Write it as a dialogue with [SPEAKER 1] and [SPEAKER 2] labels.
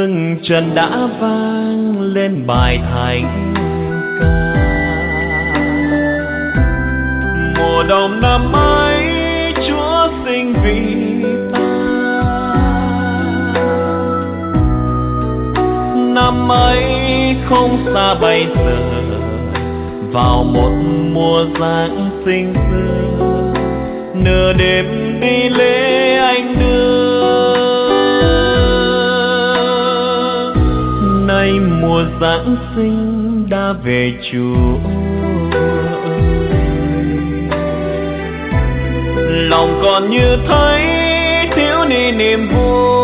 [SPEAKER 1] ngừng chân đã vang lên bài thánh ca. Mùa đông năm ấy Chúa sinh vì ta, năm ấy không xa bây giờ, vào một mùa Giáng sinh xưa, nửa đêm đi lễ anh đưa. Nay mùa Giáng sinh đã về Chúa ơi, lòng còn như thấy thiếu đi niềm vui.